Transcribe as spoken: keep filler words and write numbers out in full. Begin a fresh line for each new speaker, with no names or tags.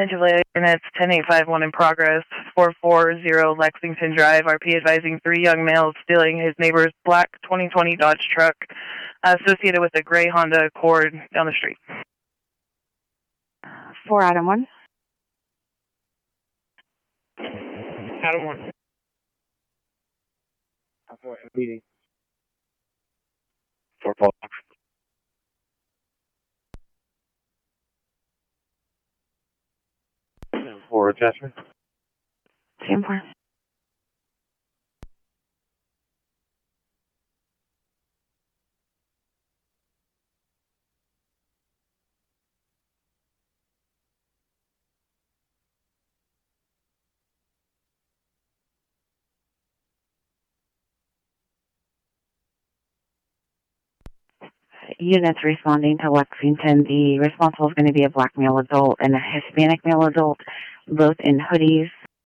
Centralia units, ten eight five one in progress, four forty Lexington Drive, R P advising three young males stealing his neighbor's black twenty twenty Dodge truck uh, associated with a gray Honda Accord down the street.
four Adam one.
Adam one. four meeting. four Paul. four attachment.
Same four. Units responding to Lexington. The responsible is going to be a black male adult and a Hispanic male adult, both in hoodies